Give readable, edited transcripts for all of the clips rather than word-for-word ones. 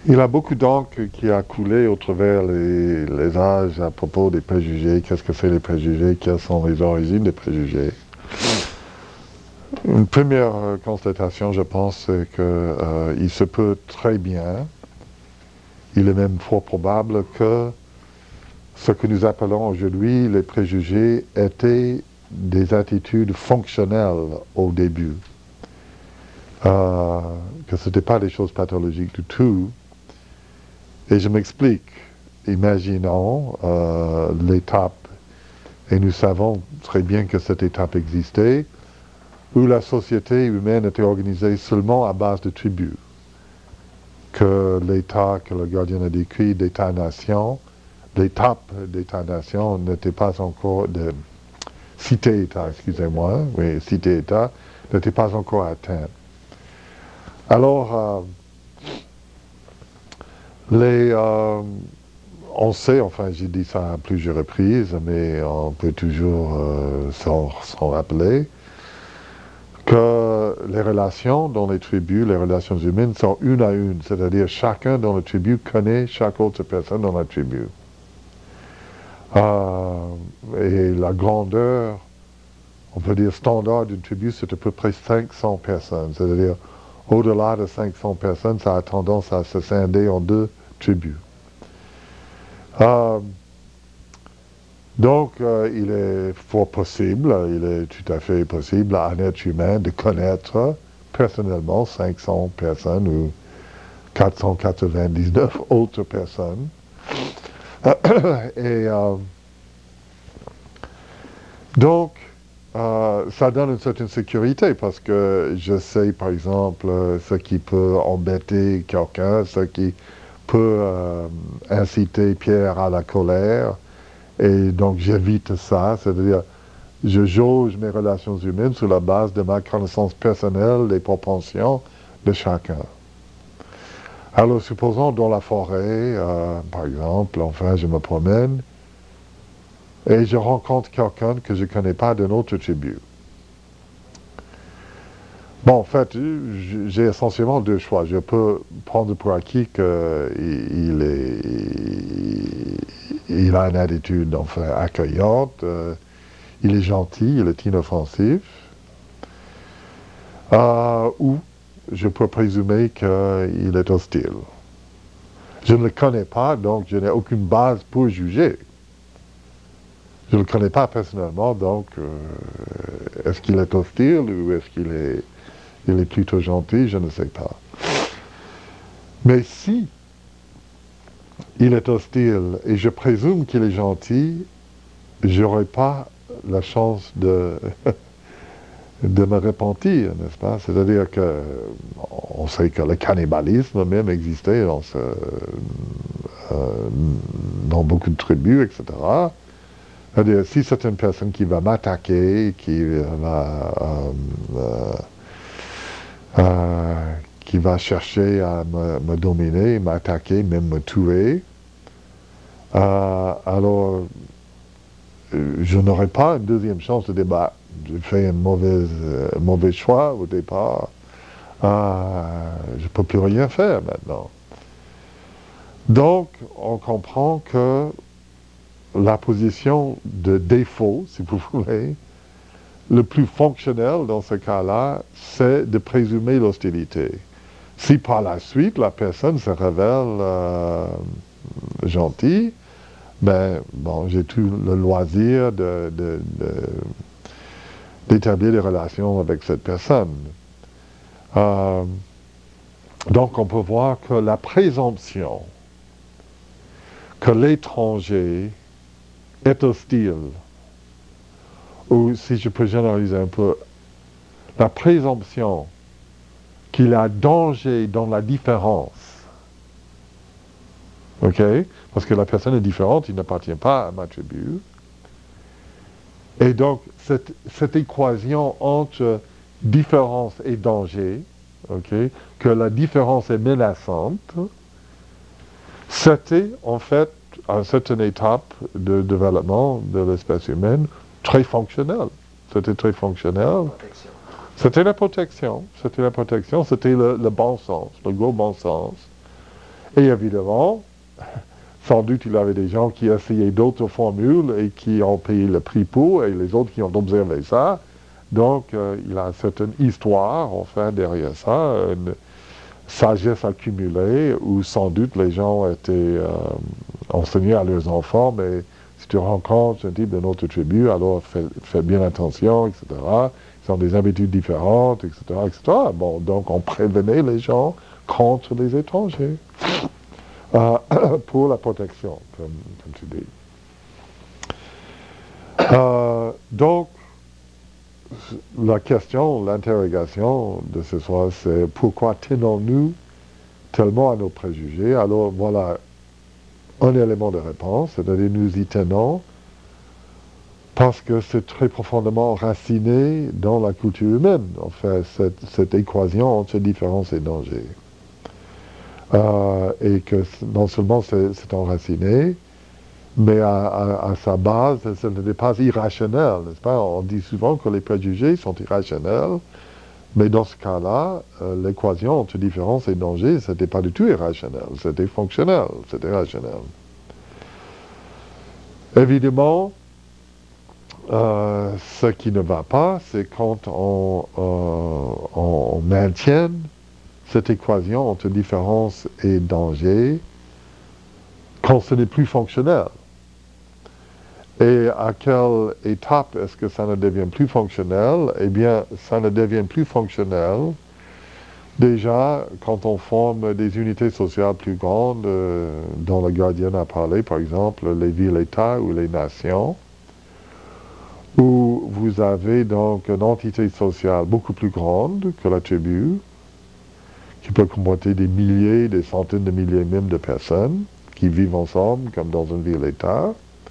Il y a beaucoup d'encre qui a coulé au travers les âges à propos des préjugés. Qu'est-ce que c'est les préjugés? Quelles sont les origines des préjugés? Une première constatation, je pense, c'est qu'il se peut très bien, il est même fort probable que ce que nous appelons aujourd'hui les préjugés étaient des attitudes fonctionnelles au début. Que ce n'était pas des choses pathologiques du tout. Et je m'explique. Imaginons l'étape, et nous savons très bien que cette étape existait, où la société humaine était organisée seulement à base de tribus. Que l'État que le gardien a décrit d'État-nation, l'étape d'État-nation n'était pas encore de cité-État, excusez-moi, oui, cité-État, n'était pas encore atteinte. Alors, on sait, enfin j'ai dit ça à plusieurs reprises, mais on peut toujours s'en rappeler, que les relations dans les tribus, les relations humaines sont une à une, c'est-à-dire chacun dans la tribu connaît chaque autre personne dans la tribu. Et la grandeur, on peut dire standard d'une tribu, c'est à peu près 500 personnes, c'est-à-dire au-delà de 500 personnes, ça a tendance à se scinder en deux tribus. Donc, il est fort possible, il est tout à fait possible à un être humain de connaître personnellement 500 personnes ou 499 autres personnes. Et donc, ça donne une certaine sécurité parce que je sais, par exemple, ce qui peut embêter quelqu'un, ce qui peut inciter Pierre à la colère. Et donc, j'évite ça, c'est-à-dire, je jauge mes relations humaines sur la base de ma connaissance personnelle des propensions de chacun. Alors, supposons dans la forêt, par exemple, enfin, je me promène, et je rencontre quelqu'un que je ne connais pas d'une autre tribu. Bon, en fait, j'ai essentiellement deux choix. Je peux prendre pour acquis qu'il a une attitude enfin, accueillante, il est gentil, il est inoffensif, ou je peux présumer qu'il est hostile. Je ne le connais pas, donc je n'ai aucune base pour juger. Je ne le connais pas personnellement, donc est-ce qu'il est hostile ou est-ce qu'il est plutôt gentil, je ne sais pas. Mais si il est hostile et je présume qu'il est gentil, j'aurai pas la chance de me repentir, n'est-ce pas? C'est-à-dire que on sait que le cannibalisme même existait dans beaucoup de tribus, etc. C'est-à-dire, si c'est une personne qui va m'attaquer, qui va chercher à me dominer, m'attaquer, même me tuer, alors je n'aurai pas une deuxième chance de débat. J'ai fait un mauvais choix au départ. Je ne peux plus rien faire maintenant. Donc, on comprend que la position de défaut, si vous voulez, le plus fonctionnel dans ce cas-là, c'est de présumer l'hostilité. Si par la suite la personne se révèle gentille, ben bon, j'ai tout le loisir d'établir des relations avec cette personne. Donc on peut voir que la présomption que l'étranger est hostile, ou si je peux généraliser un peu, la présomption qu'il y a danger dans la différence, ok? Parce que la personne est différente, il n'appartient pas à ma tribu. Et donc, cette équation entre différence et danger, ok, que la différence est menaçante, c'était en fait, à une certaine étape de développement de l'espèce humaine, très fonctionnel. C'était très fonctionnel. C'était la protection. C'était le bon sens, le gros bon sens. Et évidemment, sans doute il y avait des gens qui essayaient d'autres formules et qui ont payé le prix pour, et les autres qui ont observé ça. Donc, il y a une certaine histoire, enfin, derrière ça, une sagesse accumulée, où sans doute les gens étaient enseignés à leurs enfants, mais si tu rencontres un type de notre tribu, alors fais bien attention, etc. Ils ont des habitudes différentes, etc., etc. Bon, donc on prévenait les gens contre les étrangers pour la protection, comme tu dis. Donc, la question, l'interrogation de ce soir, c'est pourquoi tenons-nous tellement à nos préjugés? Alors voilà un élément de réponse, c'est-à-dire nous y tenons parce que c'est très profondément raciné dans la culture humaine, en fait, cette équation entre différence et danger. Et que non seulement c'est enraciné, mais à sa base, ce n'est pas irrationnel, n'est-ce pas? On dit souvent que les préjugés sont irrationnels, mais dans ce cas-là, l'équation entre différence et danger, ce n'était pas du tout irrationnel, c'était fonctionnel, c'était rationnel. Évidemment, ce qui ne va pas, c'est quand on maintient cette équation entre différence et danger, quand ce n'est plus fonctionnel. Et à quelle étape est-ce que ça ne devient plus fonctionnel? Eh bien, ça ne devient plus fonctionnel déjà quand on forme des unités sociales plus grandes, dont le gardien a parlé, par exemple, les villes-États ou les nations, où vous avez donc une entité sociale beaucoup plus grande que la tribu, qui peut comporter des milliers, des centaines de milliers même de personnes qui vivent ensemble comme dans une ville-État,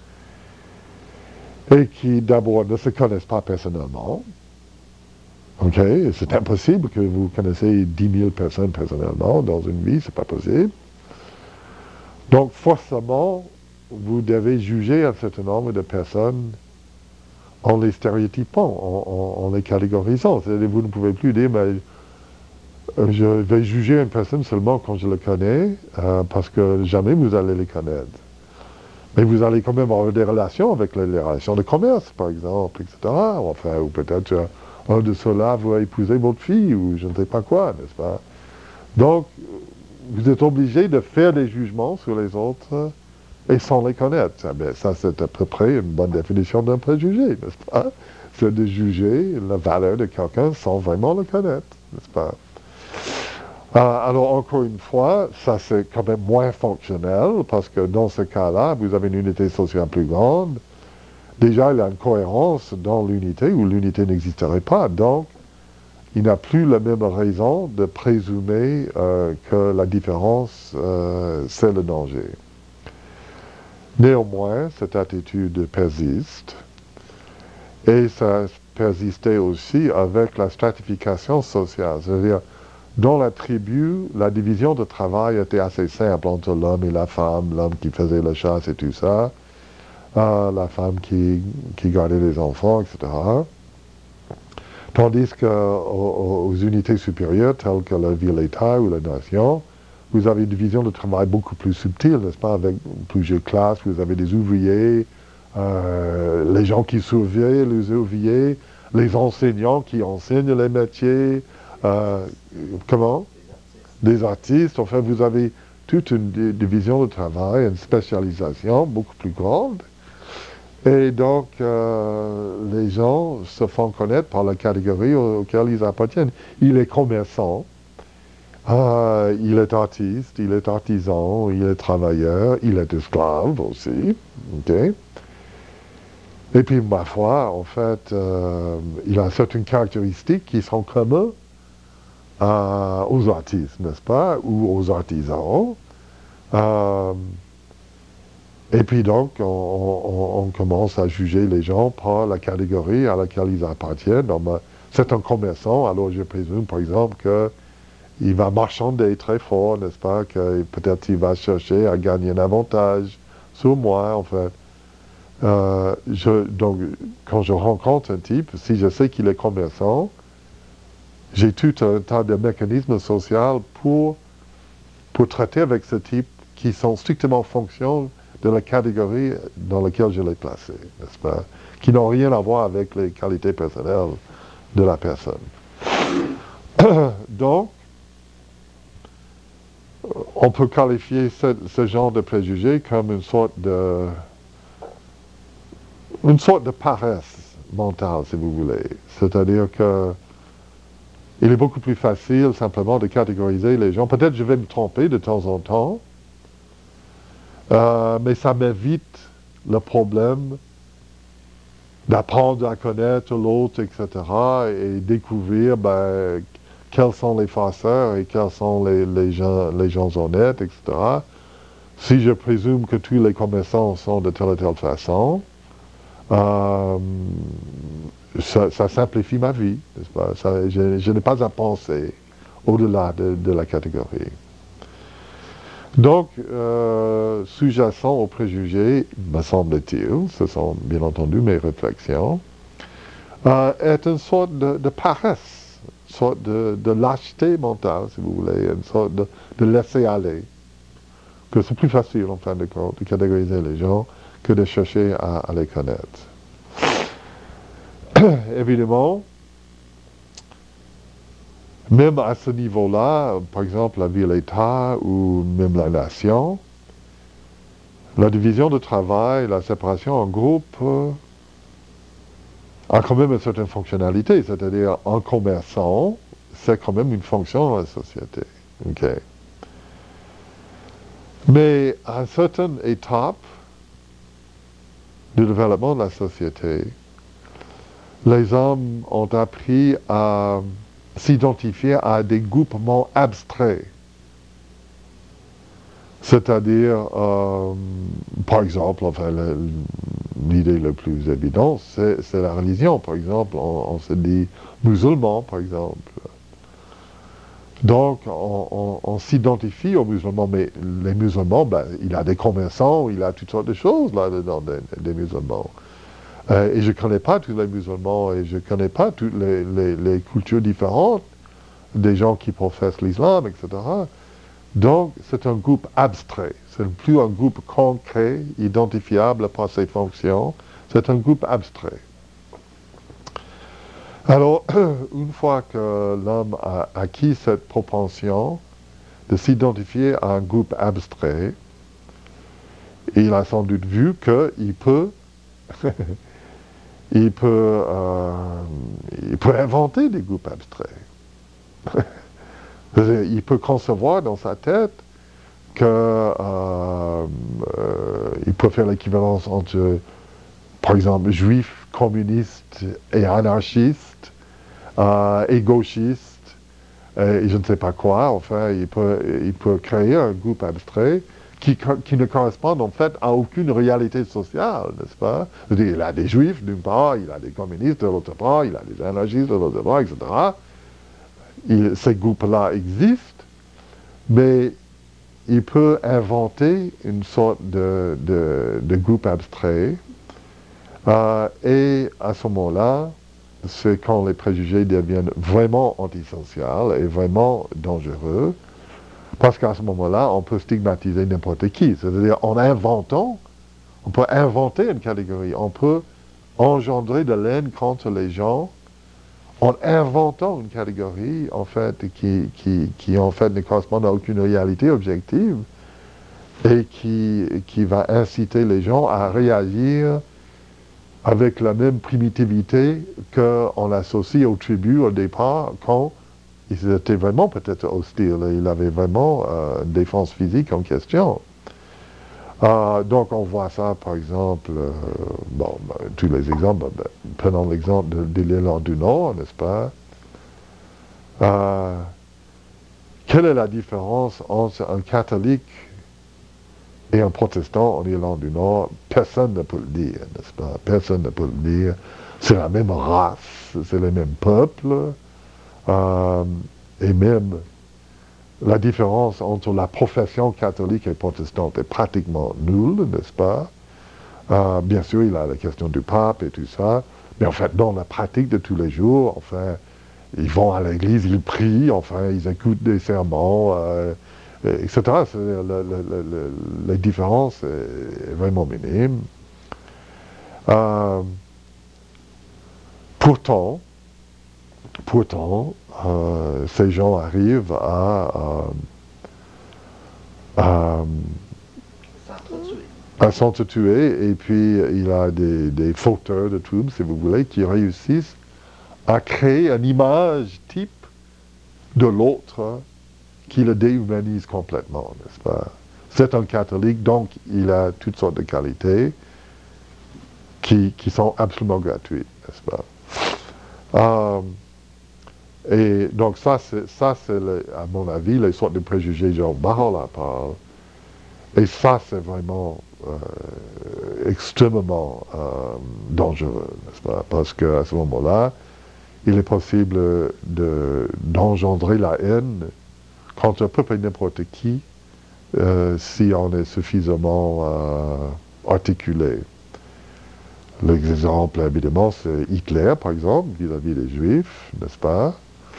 et qui d'abord ne se connaissent pas personnellement. OK? C'est impossible que vous connaissez 10 000 personnes personnellement dans une vie, c'est pas possible. Donc forcément, vous devez juger un certain nombre de personnes en les stéréotypant, en les catégorisant. C'est-à-dire vous ne pouvez plus dire, mais je vais juger une personne seulement quand je le connais, parce que jamais vous allez les connaître. Mais vous allez quand même avoir des relations avec les relations de commerce, par exemple, etc. Enfin, ou peut-être un de ceux-là va épouser votre fille, ou je ne sais pas quoi, n'est-ce pas? Donc, vous êtes obligé de faire des jugements sur les autres et sans les connaître. Ça, c'est à peu près une bonne définition d'un préjugé, n'est-ce pas? C'est de juger la valeur de quelqu'un sans vraiment le connaître, n'est-ce pas? Alors, encore une fois, ça c'est quand même moins fonctionnel, parce que dans ce cas-là, vous avez une unité sociale plus grande. Déjà, il y a une cohérence dans l'unité, où l'unité n'existerait pas. Donc, il n'a plus la même raison de présumer que la différence, c'est le danger. Néanmoins, cette attitude persiste, et ça persistait aussi avec la stratification sociale. C'est-à-dire, dans la tribu, la division de travail était assez simple entre l'homme et la femme, l'homme qui faisait la chasse et tout ça, la femme qui gardait les enfants, etc. Tandis qu'aux unités supérieures, telles que la ville-État ou la nation, vous avez une division de travail beaucoup plus subtile, n'est-ce pas, avec plusieurs classes. Vous avez des ouvriers, les gens qui surveillent les ouvriers, les enseignants qui enseignent les métiers, des artistes. Enfin, vous avez toute une division de travail, une spécialisation beaucoup plus grande. Et donc, les gens se font connaître par la catégorie auquel ils appartiennent. Il est commerçant, il est artiste, il est artisan, il est travailleur, il est esclave aussi. Okay? Et puis, ma foi, en fait, il a certaines caractéristiques qui sont communes aux artistes, n'est-ce pas, ou aux artisans. Et puis donc, on commence à juger les gens par la catégorie à laquelle ils appartiennent. C'est un commerçant, alors je présume, par exemple, qu'il va marchander très fort, n'est-ce pas, que peut-être il va chercher à gagner un avantage sur moi, en fait. Donc, quand je rencontre un type, si je sais qu'il est commerçant, j'ai tout un tas de mécanismes sociaux pour pour traiter avec ce type qui sont strictement en fonction de la catégorie dans laquelle je l'ai placé, n'est-ce pas? Qui n'ont rien à voir avec les qualités personnelles de la personne. Donc, on peut qualifier ce genre de préjugés comme une sorte de paresse mentale, si vous voulez. C'est-à-dire que il est beaucoup plus facile simplement de catégoriser les gens. Peut-être je vais me tromper de temps en temps, mais ça m'évite le problème d'apprendre à connaître l'autre, etc., et découvrir quels sont les farceurs et quels sont les gens honnêtes, etc. Si je présume que tous les commerçants sont de telle ou telle façon, ça simplifie ma vie, n'est-ce pas? Je n'ai pas à penser au-delà de la catégorie. Donc, sous-jacent aux préjugés, me semble-t-il, ce sont bien entendu mes réflexions, est une sorte de paresse, une sorte de lâcheté mentale, si vous voulez, une sorte de laisser aller, que c'est plus facile, en fin de compte, de catégoriser les gens que de chercher à les connaître. Évidemment, même à ce niveau-là, par exemple la ville-État ou même la nation, la division de travail, la séparation en groupe a quand même une certaine fonctionnalité, c'est-à-dire un commerçant, c'est quand même une fonction dans la société. Okay. Mais à une certaine étape du développement de la société, les hommes ont appris à s'identifier à des groupements abstraits. C'est-à-dire, par exemple, enfin, l'idée la plus évidente, c'est la religion, par exemple. On se dit musulman, par exemple. Donc, on s'identifie aux musulmans, mais les musulmans, il y a des commerçants, il y a toutes sortes de choses là-dedans, des musulmans. Et je ne connais pas tous les musulmans et je ne connais pas toutes les cultures différentes des gens qui professent l'islam, etc. Donc, c'est un groupe abstrait. Ce n'est plus un groupe concret, identifiable par ses fonctions. C'est un groupe abstrait. Alors, une fois que l'homme a acquis cette propension de s'identifier à un groupe abstrait, il a sans doute vu qu'il peut il peut inventer des groupes abstraits. Il peut concevoir dans sa tête qu'il peut faire l'équivalence entre, par exemple, juifs, communistes et anarchistes, et gauchistes, et je ne sais pas quoi. Enfin, il peut créer un groupe abstrait qui ne correspondent en fait à aucune réalité sociale, n'est-ce pas? C'est-à-dire, il a des juifs d'une part, il a des communistes de l'autre part, il a des anarchistes de l'autre part, etc. Ces groupes-là existent, mais il peut inventer une sorte de groupe abstrait, et à ce moment-là, c'est quand les préjugés deviennent vraiment antisociaux et vraiment dangereux, parce qu'à ce moment-là, on peut stigmatiser n'importe qui. C'est-à-dire, on peut inventer une catégorie, on peut engendrer de l'aine contre les gens en inventant une catégorie, en fait, qui en fait ne correspond à aucune réalité objective et qui va inciter les gens à réagir avec la même primitivité qu'on associe aux tribus au départ quand ils étaient vraiment peut-être hostiles, ils avaient vraiment une défense physique en question. Donc on voit ça par exemple, tous les exemples, prenons l'exemple de l'Irlande du Nord, n'est-ce pas? Quelle est la différence entre un catholique et un protestant en Irlande du Nord? Personne ne peut le dire, n'est-ce pas? Personne ne peut le dire. C'est la même race, c'est les mêmes peuples. Et même la différence entre la profession catholique et protestante est pratiquement nulle, n'est-ce pas? Bien sûr, il y a la question du pape et tout ça, mais en fait, dans la pratique de tous les jours, enfin, ils vont à l'église, ils prient, enfin, ils écoutent des sermons, etc. C'est-à-dire la différence est vraiment minime. Pourtant, ces gens arrivent à s'entretuer, et puis il y a des fauteurs de troubles, si vous voulez, qui réussissent à créer une image type de l'autre qui le déhumanise complètement, n'est-ce pas? C'est un catholique, donc il a toutes sortes de qualités qui sont absolument gratuites, n'est-ce pas? Et donc ça c'est à mon avis, les sortes de préjugés dont Baha'u'llah parle. Et ça, c'est vraiment extrêmement dangereux, n'est-ce pas? Parce qu'à ce moment-là, il est possible d'engendrer la haine contre à peu près n'importe qui si on est suffisamment articulé. L'exemple, évidemment, c'est Hitler, par exemple, vis-à-vis des Juifs, n'est-ce pas?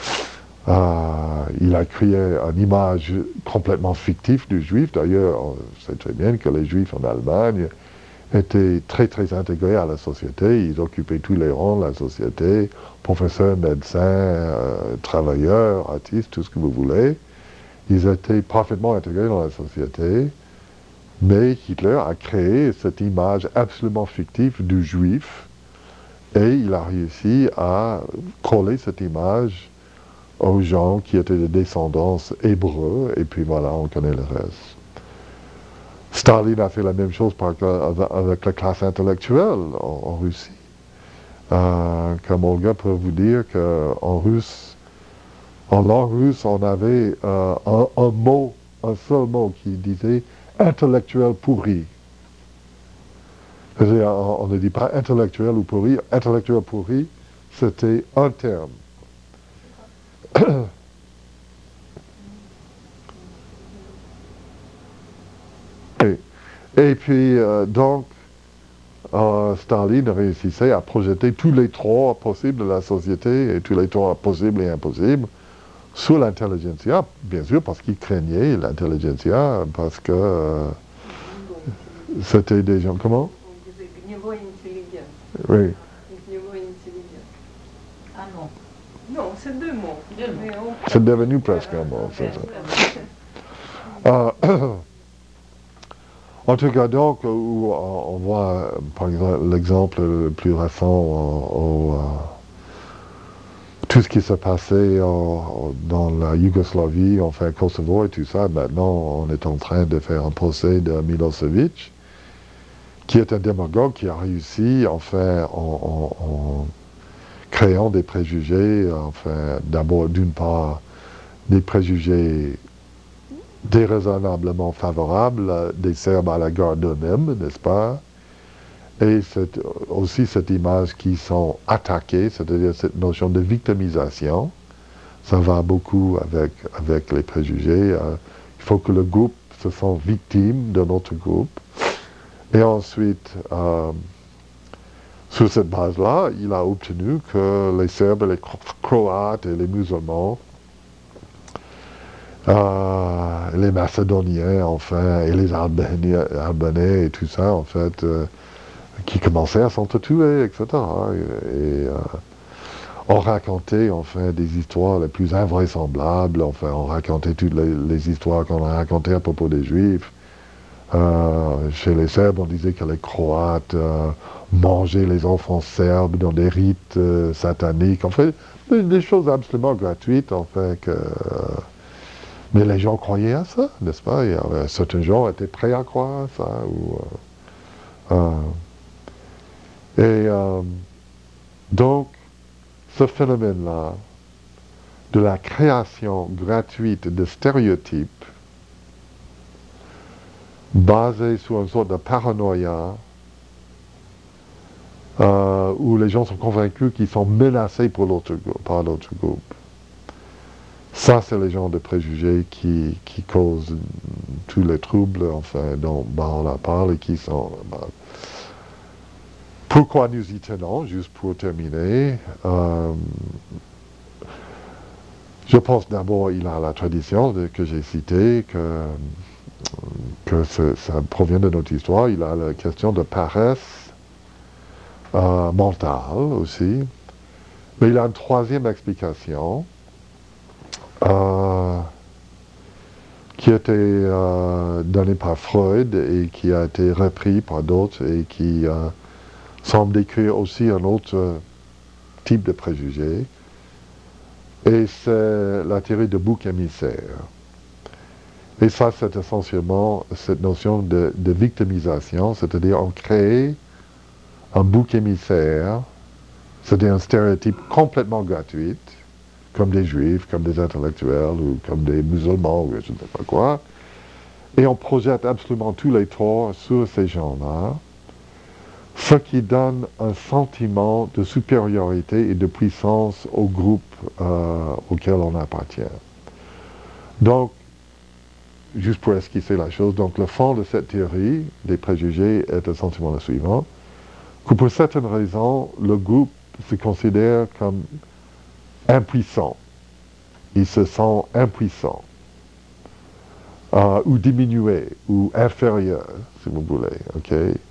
Il a créé une image complètement fictive du Juif. D'ailleurs, on sait très bien que les Juifs en Allemagne étaient très, très intégrés à la société. Ils occupaient tous les rangs de la société, professeurs, médecins, travailleurs, artistes, tout ce que vous voulez. Ils étaient parfaitement intégrés dans la société. Mais Hitler a créé cette image absolument fictive du Juif, et il a réussi à coller cette image aux gens qui étaient de descendance hébreu, et puis voilà, on connaît le reste. Staline a fait la même chose avec la classe intellectuelle en Russie. Comme Olga peut vous dire qu'en langue russe, on avait un seul mot qui disait intellectuel pourri. C'est-à-dire, on ne dit pas intellectuel ou pourri. Intellectuel pourri, c'était un terme. Et puis, donc, Staline réussissait à projeter tous les droits possibles de la société et tous les droits possibles et impossibles sur l'intelligentsia, bien sûr, parce qu'il craignait l'intelligentsia, parce que c'était des gens... Comment? Oui. Ah non. Non, c'est deux mots. C'est devenu presque un mot, c'est ça. En tout cas, donc, où on voit, par exemple, l'exemple le plus récent, tout ce qui s'est passé dans la Yougoslavie, enfin Kosovo et tout ça. Maintenant, on est en train de faire un procès de Milosevic, qui est un démagogue qui a réussi, enfin, en créant des préjugés, enfin, d'abord, d'une part, des préjugés déraisonnablement favorables des Serbes à la garde d'eux-mêmes, n'est-ce pas? Et aussi cette image qui sont attaqués, c'est-à-dire cette notion de victimisation, ça va beaucoup avec les préjugés. Il faut que le groupe se sente victime de notre groupe. Et ensuite, sur cette base-là, il a obtenu que les Serbes, les Croates et les musulmans, les Macédoniens, enfin, et les Albanais et tout ça, en fait, qui commençaient à s'entretuer, etc. Et on racontait, enfin, des histoires les plus invraisemblables, enfin, on racontait toutes les histoires qu'on a racontées à propos des Juifs. Chez les Serbes, on disait que les Croates mangeaient les enfants serbes dans des rites sataniques, en fait, des choses absolument gratuites, en fait, mais les gens croyaient à ça, n'est-ce pas? Certains gens étaient prêts à croire à ça. Donc, ce phénomène-là, de la création gratuite de stéréotypes, basés sur une sorte de paranoïa, où les gens sont convaincus qu'ils sont menacés par l'autre groupe. Ça, c'est les genres de préjugés qui causent tous les troubles, enfin, dont on en parle et qui sont... Pourquoi nous y tenons, juste pour terminer, Je pense d'abord il a la tradition que j'ai citée, que ça provient de notre histoire. Il a la question de paresse mentale aussi. Mais il a une troisième explication qui a été donnée par Freud et qui a été repris par d'autres et qui semble décrire aussi un autre type de préjugé. Et c'est la théorie de bouc émissaire. Et ça, c'est essentiellement cette notion de victimisation, c'est-à-dire on crée un bouc émissaire, c'est-à-dire un stéréotype complètement gratuit, comme des juifs, comme des intellectuels, ou comme des musulmans, ou je ne sais pas quoi, et on projette absolument tous les torts sur ces gens-là, ce qui donne un sentiment de supériorité et de puissance au groupe auquel on appartient. Donc, juste pour esquisser la chose, donc le fond de cette théorie des préjugés est essentiellement le suivant, que pour certaines raisons, le groupe se considère comme impuissant. Il se sent impuissant, ou diminué, ou inférieur, si vous voulez, ok?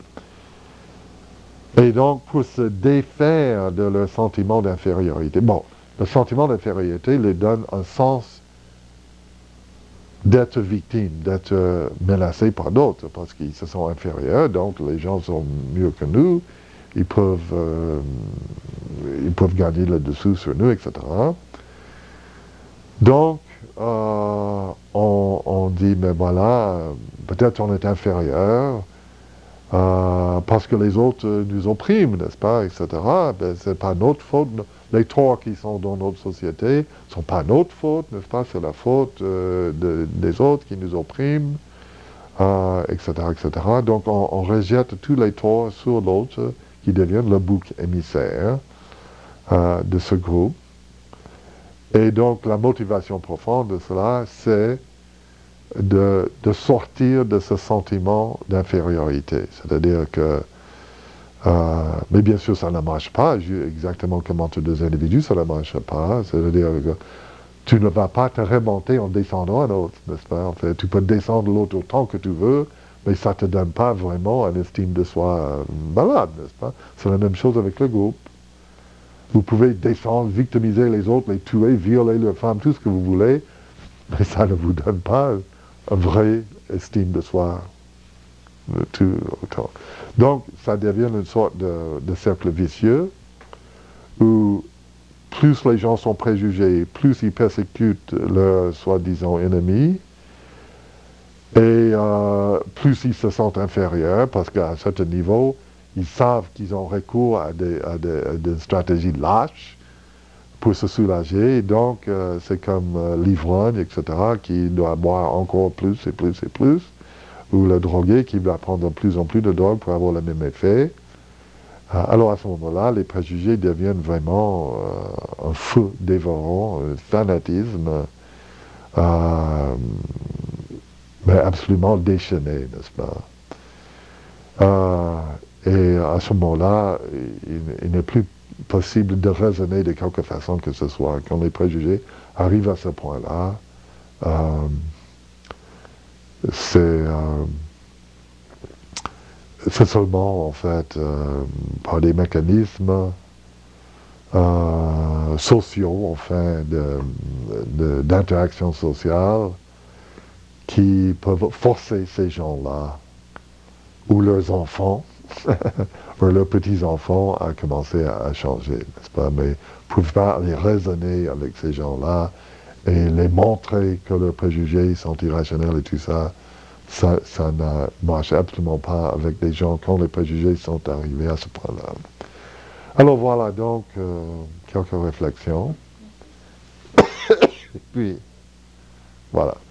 Et donc, pour se défaire de leur sentiment d'infériorité, bon, le sentiment d'infériorité leur donne un sens d'être victime, d'être menacé par d'autres, parce qu'ils se sont inférieurs, donc les gens sont mieux que nous, ils peuvent gagner le dessous sur nous, etc. Donc, on dit, mais voilà, peut-être on est inférieur, parce que les autres nous oppriment, n'est-ce pas, etc. Ben, c'est pas notre faute. Les torts qui sont dans notre société ne sont pas notre faute, n'est-ce pas, c'est la faute des autres qui nous oppriment, etc., etc. Donc on rejette tous les torts sur l'autre qui deviennent le bouc émissaire de ce groupe. Et donc la motivation profonde de cela, c'est de sortir de ce sentiment d'infériorité. C'est-à-dire que, mais bien sûr ça ne marche pas, exactement comme entre deux individus, ça ne marche pas. C'est-à-dire que tu ne vas pas te remonter en descendant un autre, n'est-ce pas? En fait, tu peux descendre l'autre autant que tu veux, mais ça ne te donne pas vraiment une estime de soi malade, n'est-ce pas? C'est la même chose avec le groupe. Vous pouvez descendre, victimiser les autres, les tuer, violer leurs femmes, tout ce que vous voulez, mais ça ne vous donne pas une vraie estime de soi. Tout autant. Donc, ça devient une sorte de cercle vicieux où plus les gens sont préjugés, plus ils persécutent leurs soi-disant ennemis, et plus ils se sentent inférieurs, parce qu'à un certain niveau, ils savent qu'ils ont recours à des stratégies lâches pour se soulager. Donc, c'est comme l'ivrogne, etc., qui doit boire encore plus et plus et plus, ou le drogué qui doit prendre de plus en plus de drogue pour avoir le même effet. Alors, à ce moment-là, les préjugés deviennent vraiment un feu dévorant, un fanatisme, mais absolument déchaîné, n'est-ce pas? Et à ce moment-là, il n'est plus possible de raisonner de quelque façon que ce soit. Quand les préjugés arrivent à ce point-là, c'est seulement, en fait, par des mécanismes sociaux, enfin, d'interaction sociale, qui peuvent forcer ces gens-là, ou leurs enfants, ou leurs petits-enfants, à commencer à changer, n'est-ce pas? Mais vous ne pouvez pas aller raisonner avec ces gens-là et les montrer que leurs préjugés sont irrationnels et tout ça. Ça ne marche absolument pas avec des gens quand les préjugés sont arrivés à ce point-là. Alors voilà donc quelques réflexions. Et puis, voilà.